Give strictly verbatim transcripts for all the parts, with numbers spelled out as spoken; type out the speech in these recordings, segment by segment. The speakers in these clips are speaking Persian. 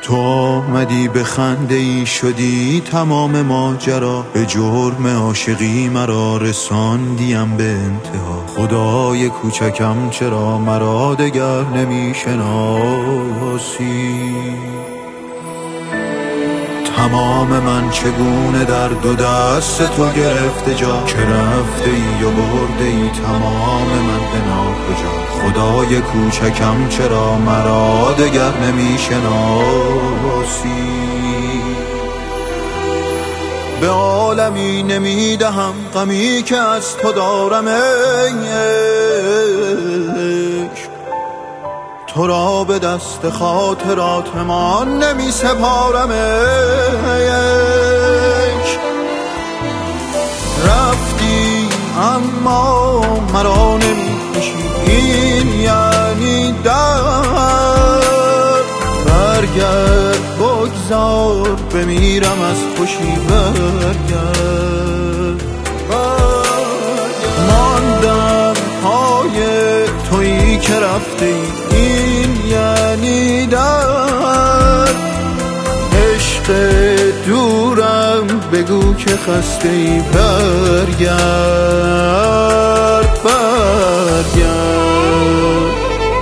تو آمدی به خنده ای شدی تمام ماجرا، به جرم عاشقی مرا رساندیم به انتها. خدای کوچکم چرا مرا دگر نمی شناسی؟ تمام من چگونه در دو دست تو گرفته جا، که رفته ای و برده ای تمام من به ناکجا. خدای کوچکم چرا مرا دگر نمی شناسی؟ به عالمی نمی دهم غمی که از تو دارم ای عشق، تو را به دست خاطرات من نمی سپارم ای عشق. رفتی اما مرا نمی کشی، این یعنی درد. برگرد بگذار بمیرم از خوشی، برگرد ماندم پای تویی که رفتی، این یعنی درد. عشق دورم بگو که خسته ای، برگرد برگرد.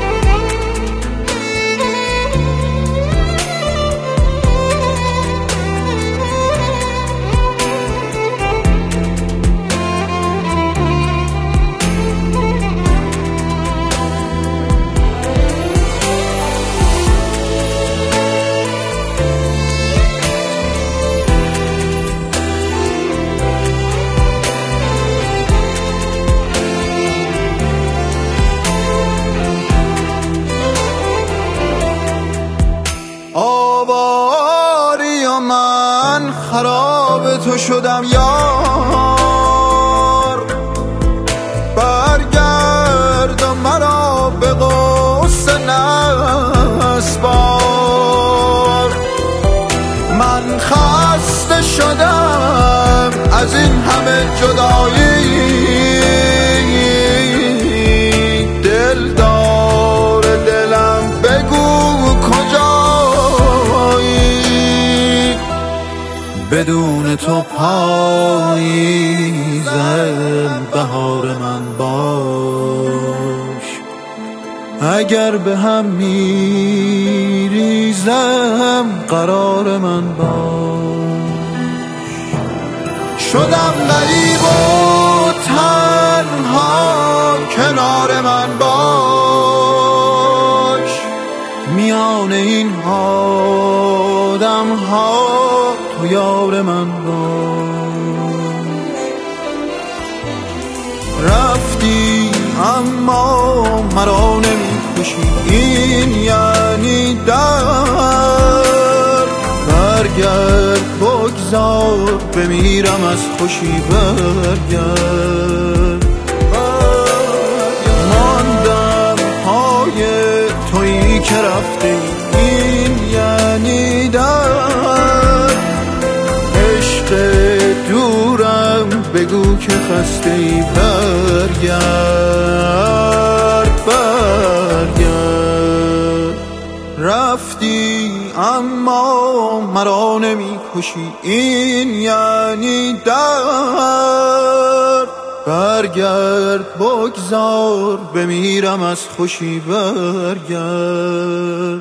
آواری و من خراب تو شدم یار، برگرد و مرا به غصه نسپار. من خسته شدم از این همه جدایی، دل دار دلم بگو کجایی؟ بدون تو پاییزم بهار من باش، اگر به هم میریزم قرار من باش. شدم غریب و تنها کنار من باش، میان این آدم ها تو یار من باش. رفتی اما مرا نمی کشی، این یعنی درد. برگرد بگذار بمیرم از خوشی، برگرد ماندم پای تویی که رفتی، این یعنی درد. عشق دورم بگو که خسته ای، برگرد برگرد. رفتی اما مرا نمی کشی، این یعنی درد. برگرد بگذار بمیرم از خوشی، برگرد.